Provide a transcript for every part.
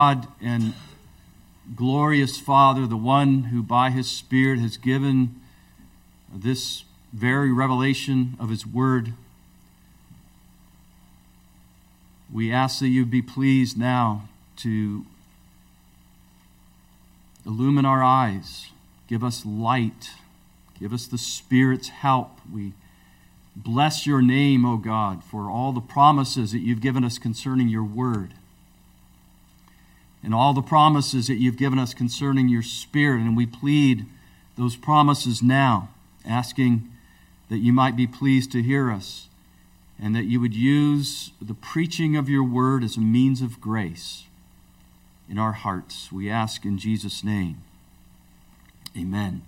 God and glorious Father, the one who by His Spirit has given this very revelation of His Word, we ask that you be pleased now to illumine our eyes, give us light, give us the Spirit's help. We bless your name, O God, for all the promises that you've given us concerning your Word, and all the promises that you've given us concerning your Spirit. And we plead those promises now, asking that you might be pleased to hear us, and that you would use the preaching of your Word as a means of grace in our hearts. We ask in Jesus' name. Amen.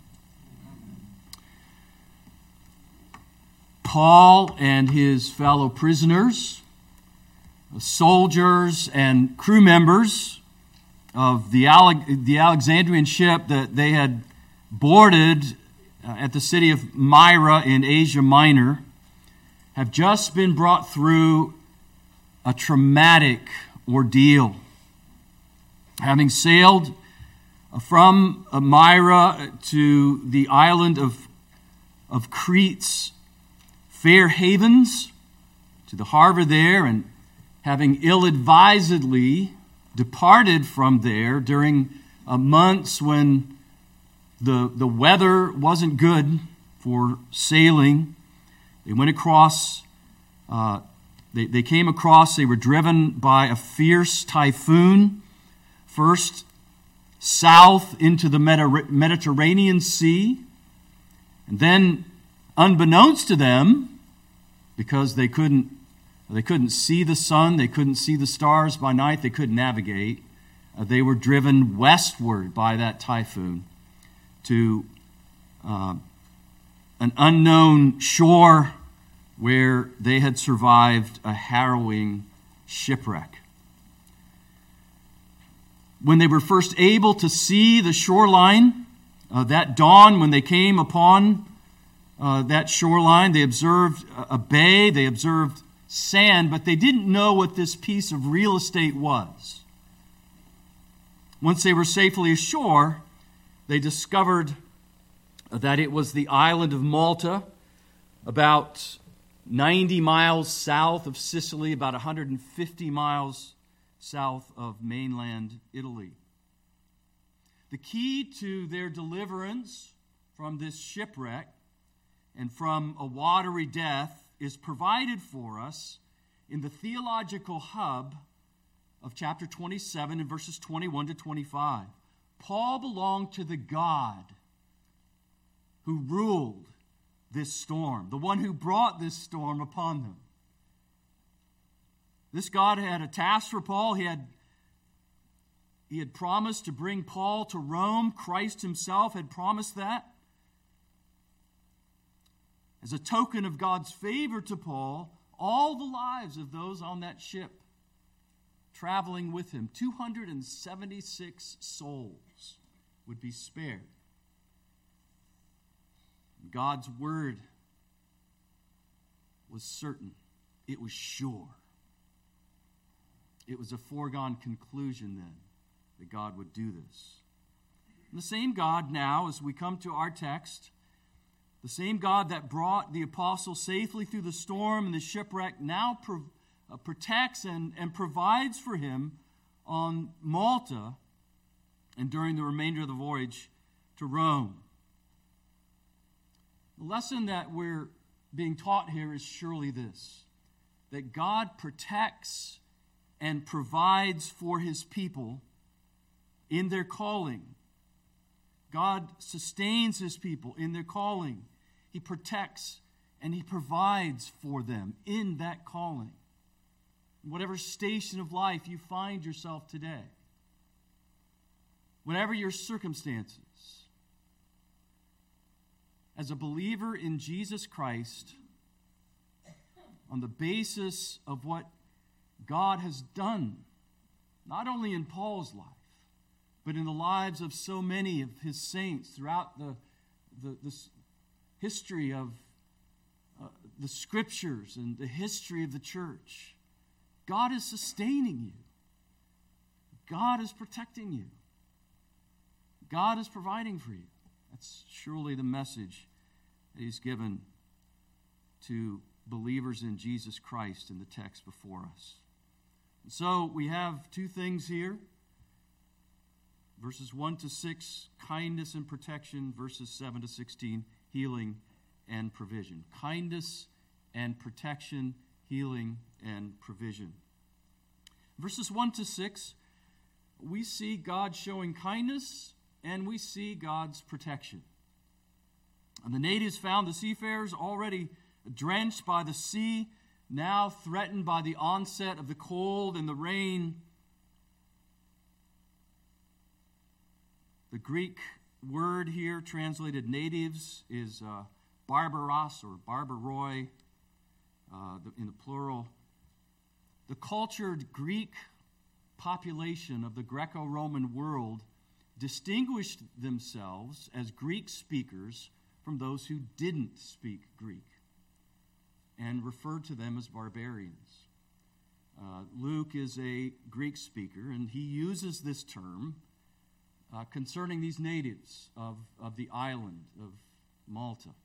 Paul and his fellow prisoners, soldiers and crew members of the Alexandrian ship that they had boarded at the city of Myra in Asia Minor, have just been brought through a traumatic ordeal. Having sailed from Myra to the island of Crete's fair havens, to the harbor there, and having ill-advisedly departed from there during months when the weather wasn't good for sailing, they went across, they came across, they were driven by a fierce typhoon, first south into the Mediterranean Sea, and then, unbeknownst to them, because they couldn't see the sun, they couldn't see the stars by night, they couldn't navigate, they were driven westward by that typhoon to an unknown shore where they had survived a harrowing shipwreck. When they were first able to see the shoreline, that dawn when they came upon that shoreline, they observed a bay, they observed sand, but they didn't know what this piece of real estate was. Once they were safely ashore, they discovered that it was the island of Malta, about 90 miles south of Sicily, about 150 miles south of mainland Italy. The key to their deliverance from this shipwreck and from a watery death is provided for us in the theological hub of chapter 27 and verses 21 to 25. Paul belonged to the God who ruled this storm, the one who brought this storm upon them. This God had a task for Paul. He had promised to bring Paul to Rome. Christ himself had promised that. As a token of God's favor to Paul, all the lives of those on that ship traveling with him, 276 souls, would be spared. God's word was certain. It was sure. It was a foregone conclusion then that God would do this. And the same God now, as we come to our text, the same God that brought the apostle safely through the storm and the shipwreck now protects and provides for him on Malta and during the remainder of the voyage to Rome. The lesson that we're being taught here is surely this: that God protects and provides for his people in their calling. God sustains his people in their calling. He protects and he provides for them in that calling. Whatever station of life you find yourself today, whatever your circumstances, as a believer in Jesus Christ, on the basis of what God has done, not only in Paul's life, but in the lives of so many of his saints throughout the history of the Scriptures and the history of the church. God is sustaining you. God is protecting you. God is providing for you. That's surely the message that he's given to believers in Jesus Christ in the text before us. And so we have two things here. Verses 1 to 6, kindness and protection. Verses 7 to 16, healing and provision. Kindness and protection, healing and provision. Verses 1 to 6, we see God showing kindness and we see God's protection. And the natives found the seafarers already drenched by the sea, now threatened by the onset of the cold and the rain. The Greek word here translated natives is barbaros or barbaroi in the plural. The cultured Greek population of the Greco-Roman world distinguished themselves as Greek speakers from those who didn't speak Greek and referred to them as barbarians. Luke is a Greek speaker, and he uses this term concerning these natives of the island of Malta.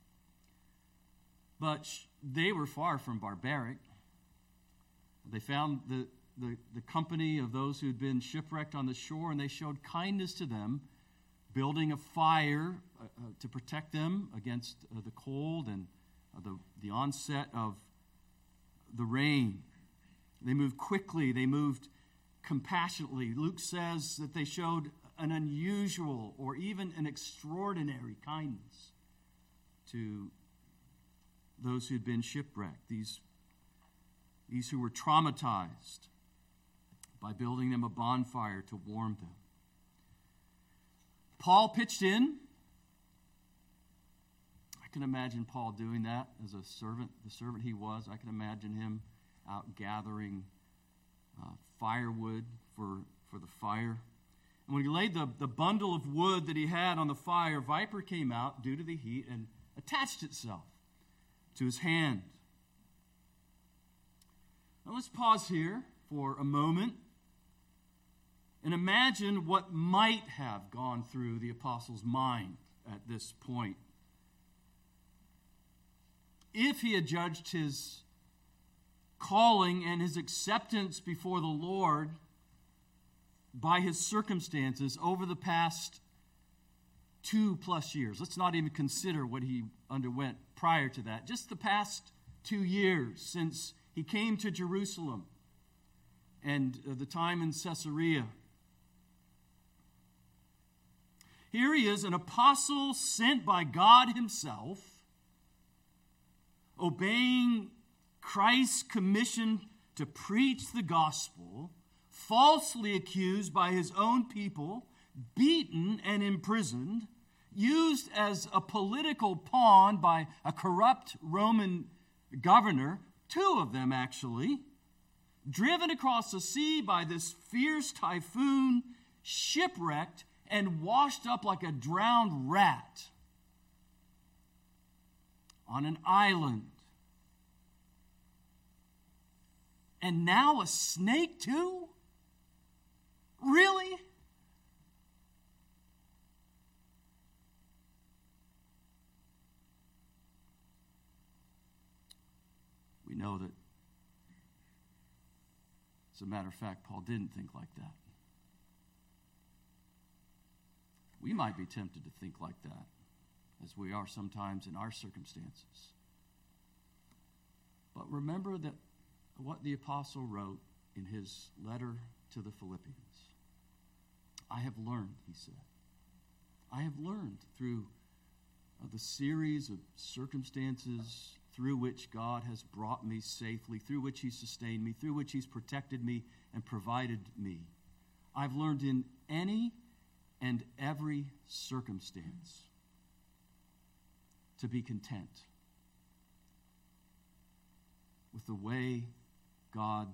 But they were far from barbaric. They found the company of those who had been shipwrecked on the shore, and they showed kindness to them, building a fire to protect them against the cold and the onset of the rain. They moved quickly. They moved compassionately. Luke says that they showed an unusual or even an extraordinary kindness to those who had been shipwrecked, these who were traumatized, by building them a bonfire to warm them. Paul pitched in. I can imagine Paul doing that as a servant, the servant he was. I can imagine him out gathering firewood for the fire. And when he laid the bundle of wood that he had on the fire, viper came out due to the heat and attached itself to his hand. Now let's pause here for a moment and imagine what might have gone through the apostle's mind at this point. If he had judged his calling and his acceptance before the Lord by his circumstances over the past 2+ years. Let's not even consider what he underwent prior to that. Just the past 2 years since he came to Jerusalem and the time in Caesarea. Here he is, an apostle sent by God himself, obeying Christ's commission to preach the gospel, falsely accused by his own people, beaten and imprisoned, used as a political pawn by a corrupt Roman governor, 2 of them actually, driven across the sea by this fierce typhoon, shipwrecked and washed up like a drowned rat on an island. And now a snake too? Really? We know that, as a matter of fact, Paul didn't think like that. We might be tempted to think like that, as we are sometimes in our circumstances. But remember that what the apostle wrote in his letter to the Philippians. I have learned, he said. I have learned through the series of circumstances through which God has brought me safely, through which he's sustained me, through which he's protected me and provided me. I've learned in any and every circumstance to be content with the way God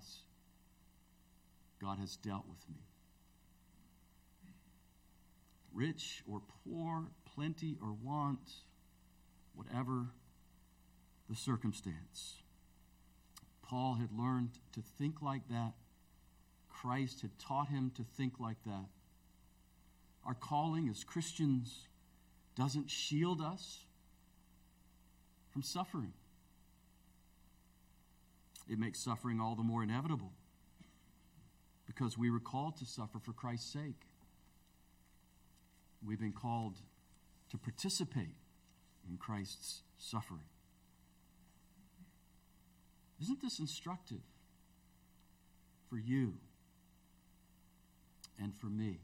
has dealt with me. Rich or poor, plenty or want, whatever the circumstance. Paul had learned to think like that. Christ had taught him to think like that. Our calling as Christians doesn't shield us from suffering. It makes suffering all the more inevitable because we were called to suffer for Christ's sake. We've been called to participate in Christ's suffering. Isn't this instructive for you and for me?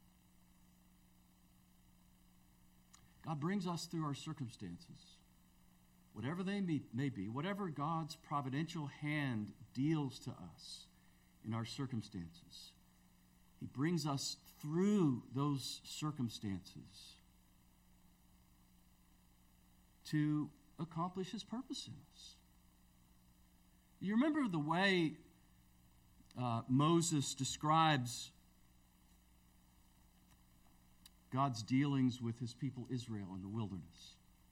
God brings us through our circumstances, whatever they may be, whatever God's providential hand deals to us in our circumstances. He brings us through those circumstances to accomplish his purpose in us. You remember the way Moses describes God's dealings with his people Israel in the wilderness.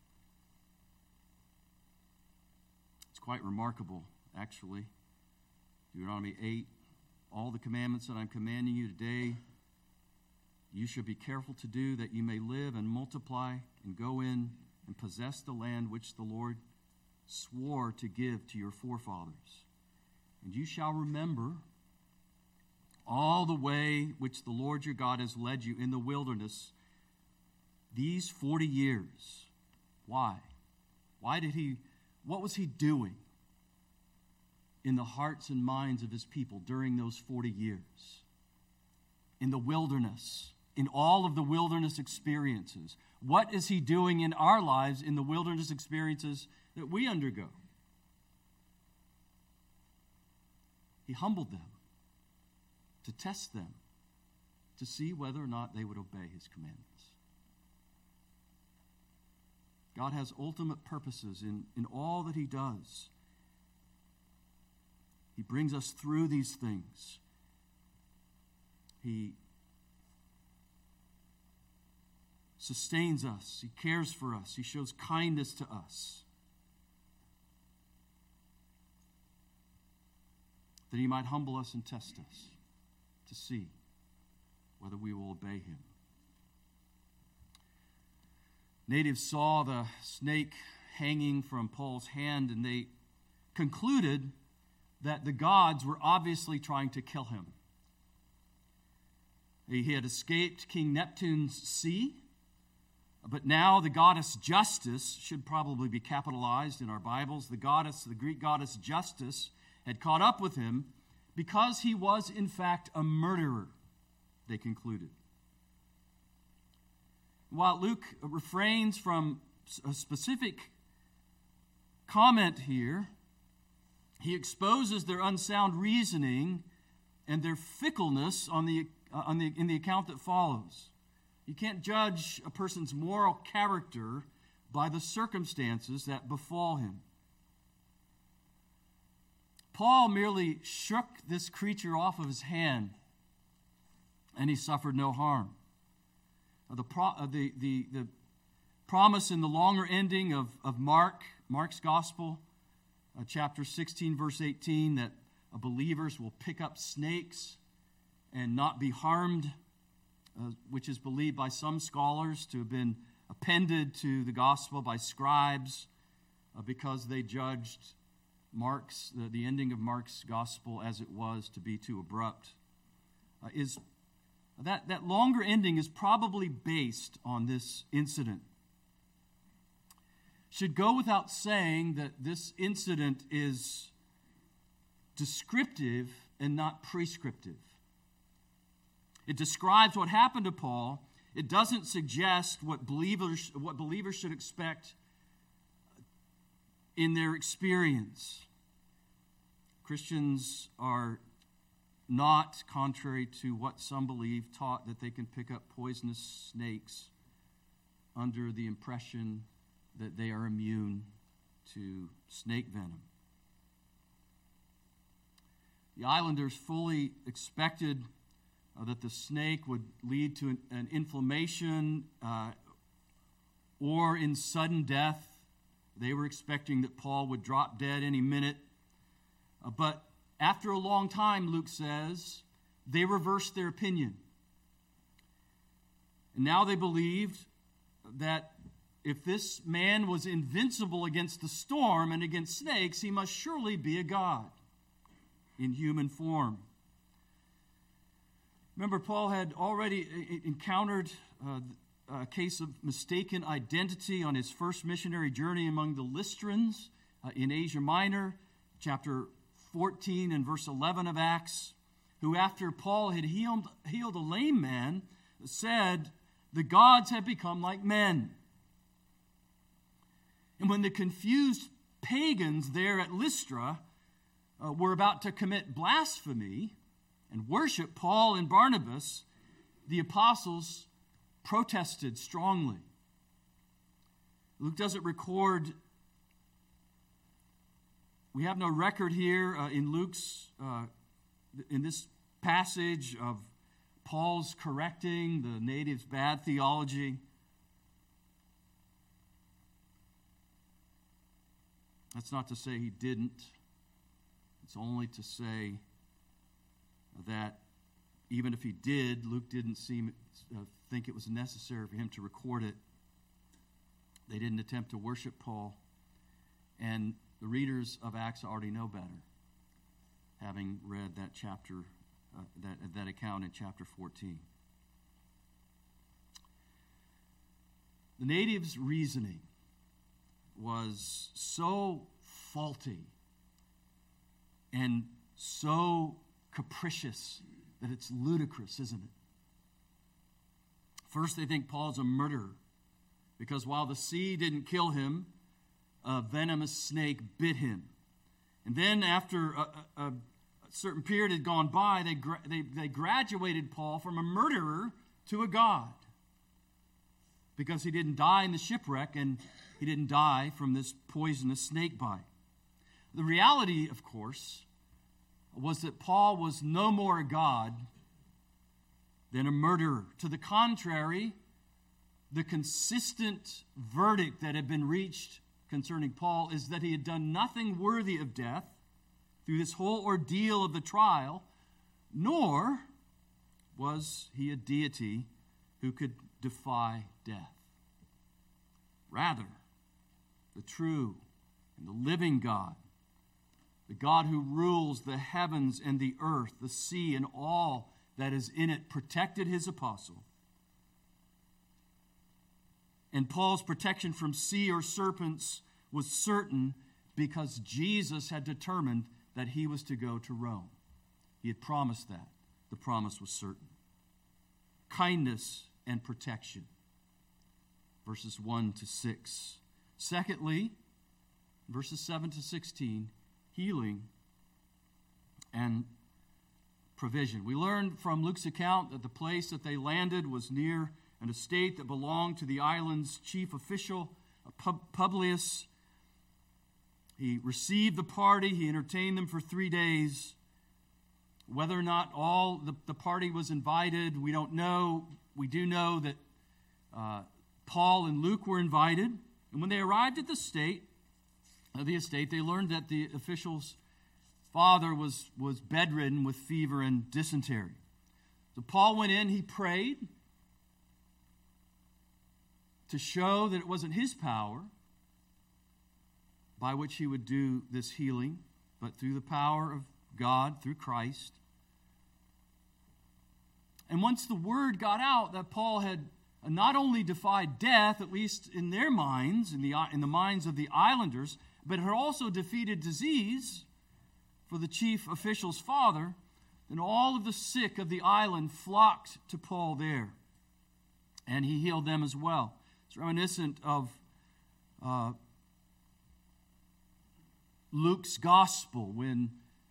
It's quite remarkable, actually. Deuteronomy 8, all the commandments that I'm commanding you today, you should be careful to do, that you may live and multiply and go in and possess the land which the Lord swore to give to your forefathers. And you shall remember all the way which the Lord your God has led you in the wilderness these 40 years. Why? What was he doing in the hearts and minds of his people during those 40 years? In the wilderness, in all of the wilderness experiences. What is he doing in our lives in the wilderness experiences that we undergo? He humbled them to test them, to see whether or not they would obey his commandments. God has ultimate purposes in all that he does. He brings us through these things. He sustains us. He cares for us. He shows kindness to us, that he might humble us and test us to see whether we will obey him. Natives saw the snake hanging from Paul's hand, and they concluded that the gods were obviously trying to kill him. He had escaped King Neptune's sea, but now the goddess Justice, should probably be capitalized in our Bibles, the Greek goddess Justice, had caught up with him because he was in fact a murderer, they concluded. While Luke refrains from a specific comment here, he exposes their unsound reasoning and their fickleness in the account that follows. You can't judge a person's moral character by the circumstances that befall him. Paul merely shook this creature off of his hand, and he suffered no harm. The promise in the longer ending of Mark's Gospel, chapter 16, verse 18, that believers will pick up snakes and not be harmed, which is believed by some scholars to have been appended to the Gospel by scribes because they judged the ending of Mark's Gospel as it was to be too abrupt, that longer ending is probably based on this incident. Should go without saying that this incident is descriptive and not prescriptive. It describes what happened to Paul. It doesn't suggest what believers should expect in their experience. Christians are not, contrary to what some believe, taught that they can pick up poisonous snakes under the impression that they are immune to snake venom. The islanders fully expected that the snake would lead to an inflammation or in sudden death. They were expecting that Paul would drop dead any minute. But after a long time, Luke says, they reversed their opinion. And now they believed that if this man was invincible against the storm and against snakes, he must surely be a god in human form. Remember, Paul had already encountered a case of mistaken identity on his first missionary journey among the Lystrans in Asia Minor, chapter 14 and verse 11 of Acts, who after Paul had healed a lame man, said, "The gods have become like men." And when the confused pagans there at Lystra were about to commit blasphemy and worship Paul and Barnabas, the apostles protested strongly. Luke doesn't record, we have no record here in Luke's, in this passage of Paul's correcting the natives' bad theology. That's not to say he didn't. It's only to say that even if he did, Luke didn't think it was necessary for him to record it. They didn't attempt to worship Paul. And the readers of Acts already know better, having read that chapter, that account in chapter 14. The natives' reasoning was so faulty and so capricious that it's ludicrous, isn't it? First, they think Paul's a murderer because while the sea didn't kill him, a venomous snake bit him. And then after a certain period had gone by, they graduated Paul from a murderer to a god because he didn't die in the shipwreck and he didn't die from this poisonous snake bite. The reality, of course, was that Paul was no more a god than a murderer. To the contrary, the consistent verdict that had been reached concerning Paul is that he had done nothing worthy of death through this whole ordeal of the trial, nor was he a deity who could defy death. Rather, the true and the living God, the God who rules the heavens and the earth, the sea, and all that is in it, protected his apostle. And Paul's protection from sea or serpents was certain because Jesus had determined that he was to go to Rome. He had promised that. The promise was certain. Kindness and protection. Verses 1 to 6. Secondly, verses 7 to 16, healing and provision. We learned from Luke's account that the place that they landed was near an estate that belonged to the island's chief official, Publius. He received the party. He entertained them for 3 days. Whether or not all the party was invited, we don't know. We do know that Paul and Luke were invited. And when they arrived at the estate, they learned that the official's father was bedridden with fever and dysentery. So Paul went in, he prayed to show that it wasn't his power by which he would do this healing, but through the power of God, through Christ. And once the word got out that Paul had not only defied death, at least in their minds, in the minds of the islanders, but had also defeated disease for the chief official's father, then all of the sick of the island flocked to Paul there, and he healed them as well. It's reminiscent of Luke's gospel where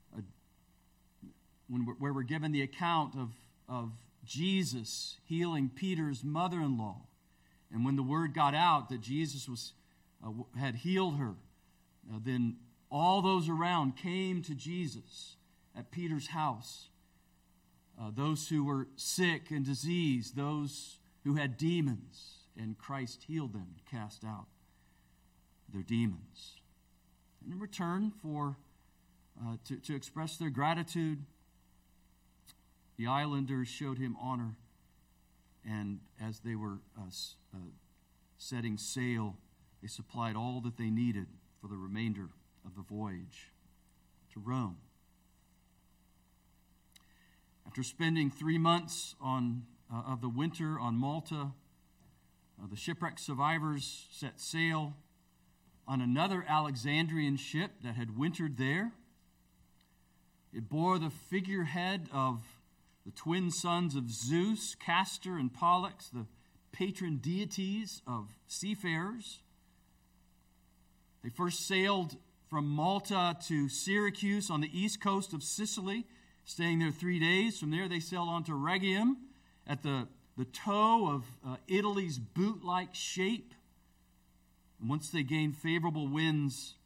we're given the account of Jesus healing Peter's mother-in-law. And when the word got out that Jesus had healed her, then all those around came to Jesus at Peter's house. Those who were sick and diseased, those who had demons, and Christ healed them and cast out their demons. And in return to express their gratitude, The islanders showed him honor, and as they were setting sail, they supplied all that they needed for the remainder of the voyage to Rome. After spending 3 months of the winter on Malta, the shipwreck survivors set sail on another Alexandrian ship that had wintered there. It bore the figurehead of the twin sons of Zeus, Castor and Pollux, the patron deities of seafarers. They first sailed from Malta to Syracuse on the east coast of Sicily, staying there 3 days. From there, they sailed on to Rhegium at the toe of Italy's boot-like shape. And once they gained favorable winds,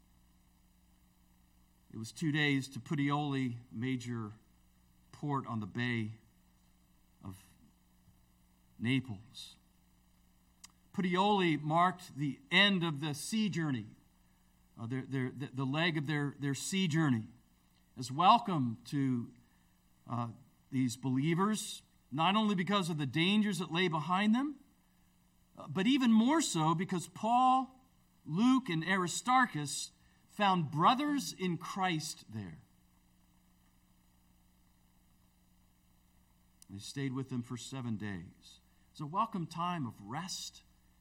it was 2 days to Puteoli, major port on the Bay of Naples. Puteoli marked the end of the sea journey, the leg of their sea journey. As welcome to these believers, not only because of the dangers that lay behind them, but even more so because Paul, Luke, and Aristarchus found brothers in Christ there. They stayed with them for 7 days. It was a welcome time of rest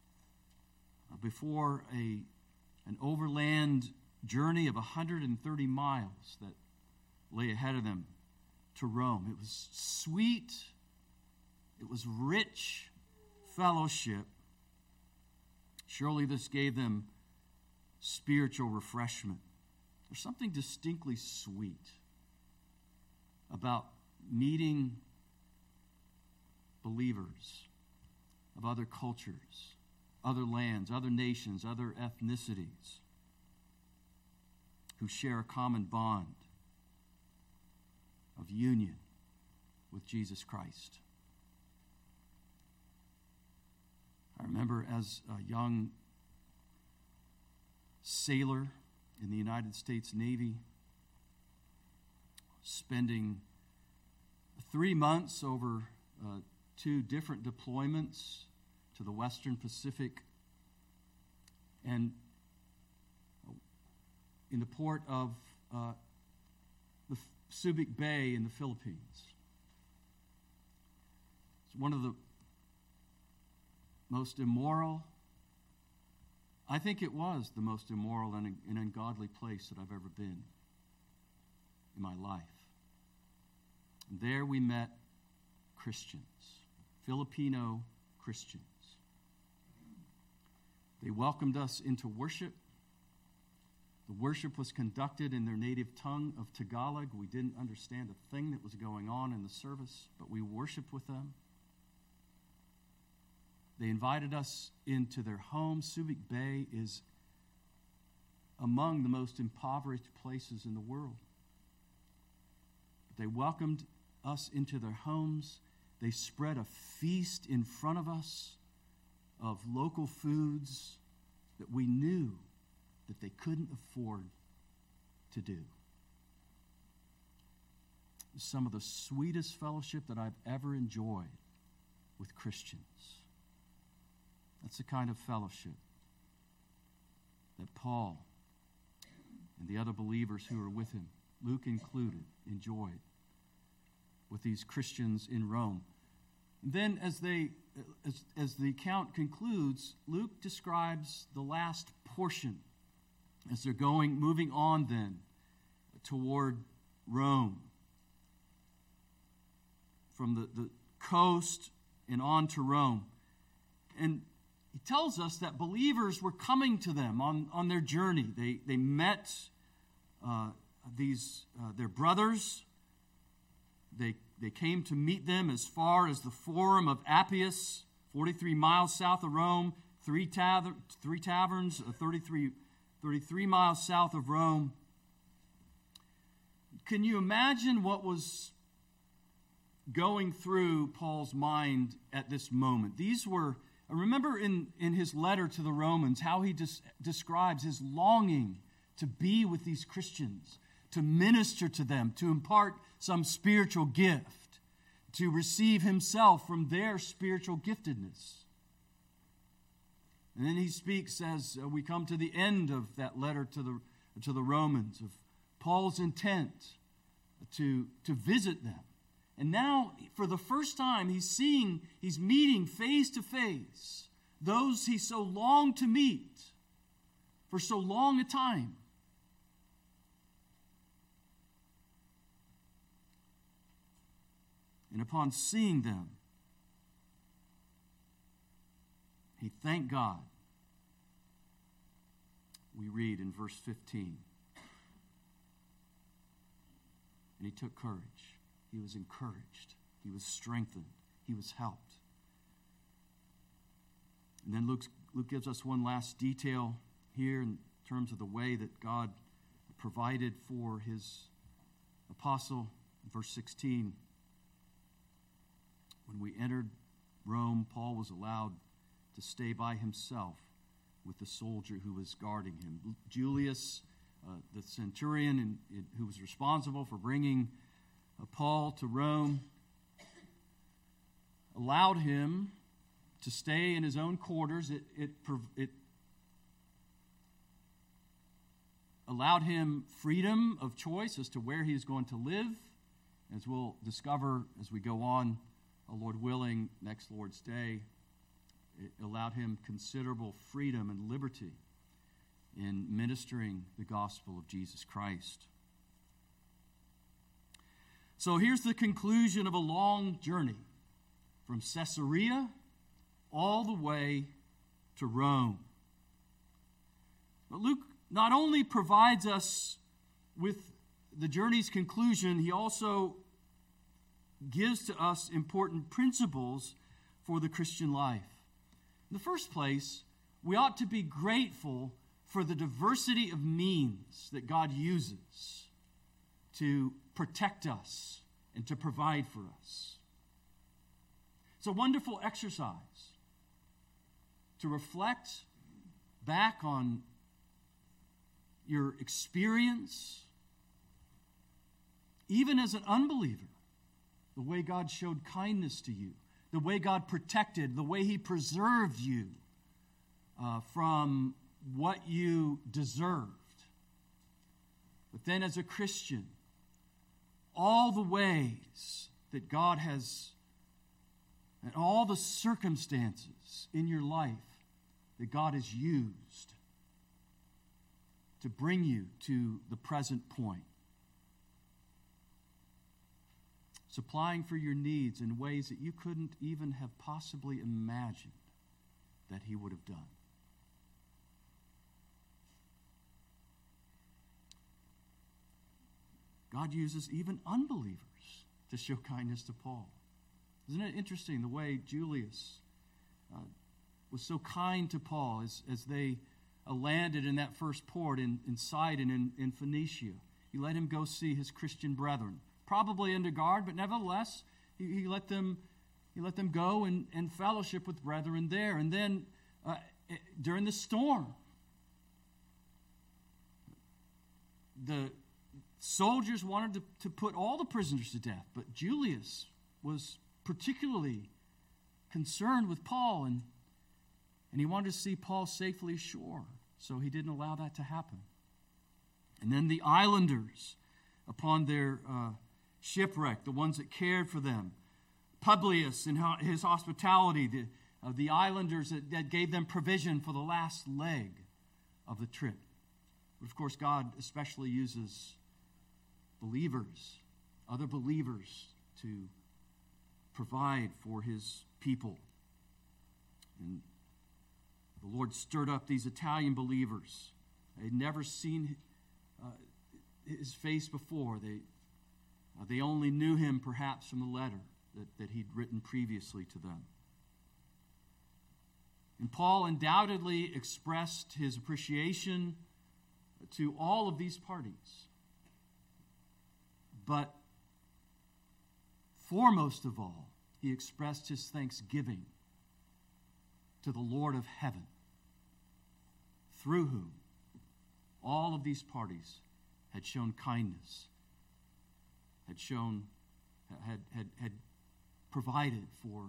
before an overland journey of 130 miles that lay ahead of them to Rome. It was sweet. It was rich fellowship. Surely this gave them spiritual refreshment. There's something distinctly sweet about meeting believers of other cultures, other lands, other nations, other ethnicities who share a common bond of union with Jesus Christ. I remember as a young sailor in the United States Navy spending 3 months over 2 different deployments to the Western Pacific and in the port of the Subic Bay in the Philippines. It's one of the most immoral, I think it was the most immoral and ungodly place that I've ever been in my life. And there we met Christians, Filipino Christians. They welcomed us into worship. The worship was conducted in their native tongue of Tagalog. We didn't understand a thing that was going on in the service, but we worshiped with them. They invited us into their home. Subic Bay is among the most impoverished places in the world. But they welcomed us into their homes. They spread a feast in front of us of local foods that we knew that they couldn't afford to do. Some of the sweetest fellowship that I've ever enjoyed with Christians. That's the kind of fellowship that Paul and the other believers who were with him, Luke included, enjoyed with these Christians in Rome. And then as the account concludes, Luke describes the last portion as they're moving on then toward Rome. From the coast and on to Rome. And he tells us that believers were coming to them on their journey. They met their brothers. They came to meet them as far as the Forum of Appius, 43 miles south of Rome, three taverns, 33 miles south of Rome. Can you imagine what was going through Paul's mind at this moment? These were, remember in his letter to the Romans, how he describes his longing to be with these Christians, to minister to them, to impart some spiritual gift. to receive himself from their spiritual giftedness. And then he speaks as we come to the end of that letter to the Romans of Paul's intent to visit them. And now, for the first time, he's meeting face to face those he so longed to meet for so long a time. And upon seeing them, he thanked God. We read in verse 15. And he took courage. He was encouraged. He was strengthened. He was helped. And then Luke gives us one last detail here in terms of the way that God provided for his apostle. Verse 16. When we entered Rome, Paul was allowed to stay by himself with the soldier who was guarding him. Julius, the centurion who was responsible for bringing Paul to Rome, allowed him to stay in his own quarters. It allowed him freedom of choice as to where he is going to live. As we'll discover as we go on, Lord willing, next Lord's Day, it allowed him considerable freedom and liberty in ministering the gospel of Jesus Christ. So here's the conclusion of a long journey from Caesarea all the way to Rome. But Luke not only provides us with the journey's conclusion, he also gives to us important principles for the Christian life. In the first place, we ought to be grateful for the diversity of means that God uses to protect us and to provide for us. It's a wonderful exercise to reflect back on your experience, even as an unbeliever, the way God showed kindness to you, the way God protected, the way he preserved you from what you deserved. But then as a Christian, all the ways that God has, and all the circumstances in your life that God has used to bring you to the present point. Supplying for your needs in ways that you couldn't even have possibly imagined that he would have done. God uses even unbelievers to show kindness to Paul. Isn't it interesting the way Julius was so kind to Paul as they landed in that first port in Sidon in Phoenicia? He let him go see his Christian brethren, probably under guard, but nevertheless, he let them go and fellowship with brethren there. And then during the storm, the soldiers wanted to put all the prisoners to death, but Julius was particularly concerned with Paul, and he wanted to see Paul safely ashore, so he didn't allow that to happen. And then the islanders, upon their shipwreck, the ones that cared for them, Publius and his hospitality, the islanders that gave them provision for the last leg of the trip. But of course, God especially uses believers, other believers, to provide for his people. And the Lord stirred up these Italian believers. They had never seen his face before. They only knew him perhaps from the letter that he'd written previously to them. And Paul undoubtedly expressed his appreciation to all of these parties. But foremost of all, he expressed his thanksgiving to the Lord of heaven, through whom all of these parties had shown kindness, had provided for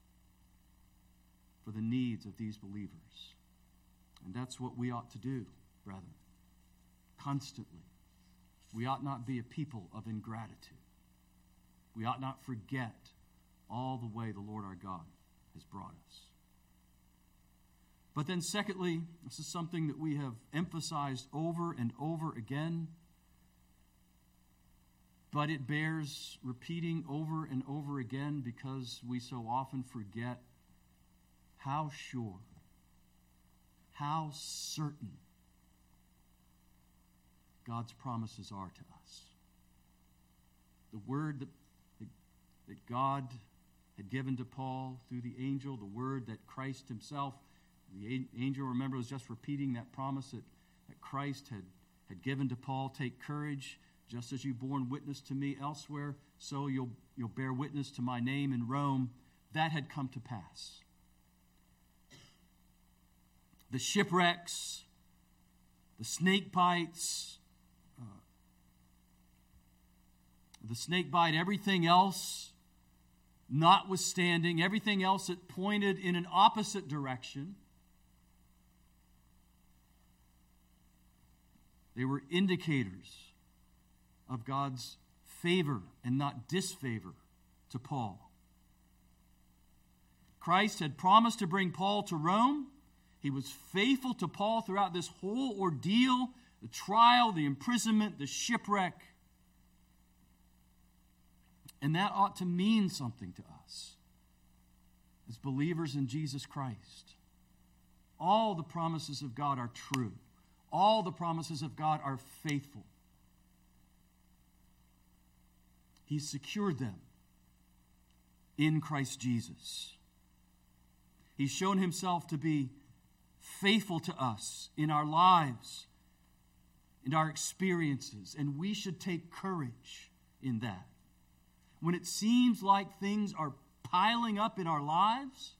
the needs of these believers. And that's what we ought to do, brethren, constantly. We ought not be a people of ingratitude. We ought not forget all the way the Lord our God has brought us. But then secondly, this is something that we have emphasized over and over again, but it bears repeating over and over again because we so often forget how sure, how certain God's promises are to us. The word that God had given to Paul through the angel, the word that Christ himself, the angel, remember, was just repeating that promise that Christ had given to Paul. Take courage, just as you've borne witness to me elsewhere, so you'll bear witness to my name in Rome. That had come to pass. The shipwrecks, the snake bites, everything else notwithstanding, everything else that pointed in an opposite direction, they were indicators of God's favor and not disfavor to Paul. Christ had promised to bring Paul to Rome. He was faithful to Paul throughout this whole ordeal, the trial, the imprisonment, the shipwreck. And that ought to mean something to us as believers in Jesus Christ. All the promises of God are true. All the promises of God are faithful. He secured them in Christ Jesus. He's shown himself to be faithful to us in our lives, in our experiences, and we should take courage in that. When it seems like things are piling up in our lives,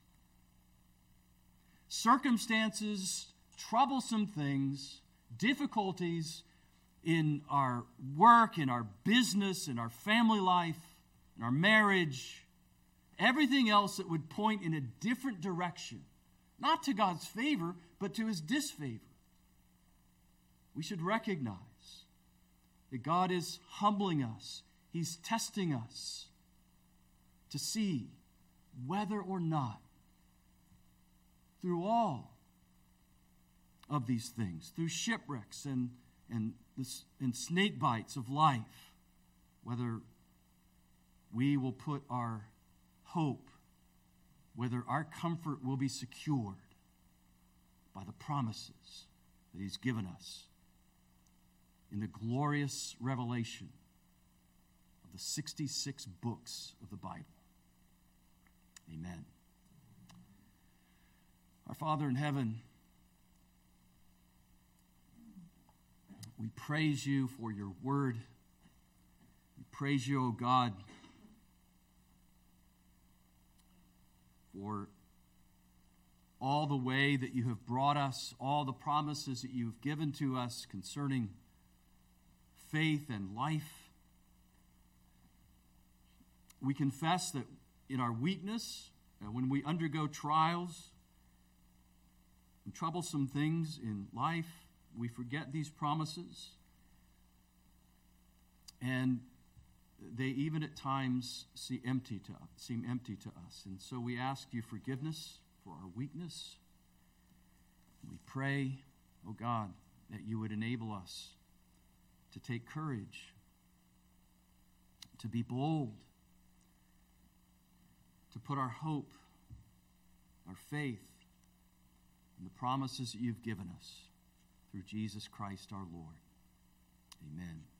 circumstances, troublesome things, difficulties in our work, in our business, in our family life, in our marriage, everything else that would point in a different direction, not to God's favor, but to his disfavor. We should recognize that God is humbling us. He's testing us to see whether or not, through all of these things, through shipwrecks and snake bites of life, whether we will put our hope, whether our comfort will be secured by the promises that he's given us in the glorious revelation of the 66 books of the Bible. Amen. Our Father in heaven, we praise you for your word. We praise you, O God, for all the way that you have brought us, all the promises that you've given to us concerning faith and life. We confess that in our weakness, when we undergo trials and troublesome things in life, we forget these promises. And they even at times seem empty to us. And so we ask you forgiveness for our weakness. We pray, oh God, that you would enable us to take courage, to be bold, to put our hope, our faith in the promises that you've given us through Jesus Christ our Lord. Amen.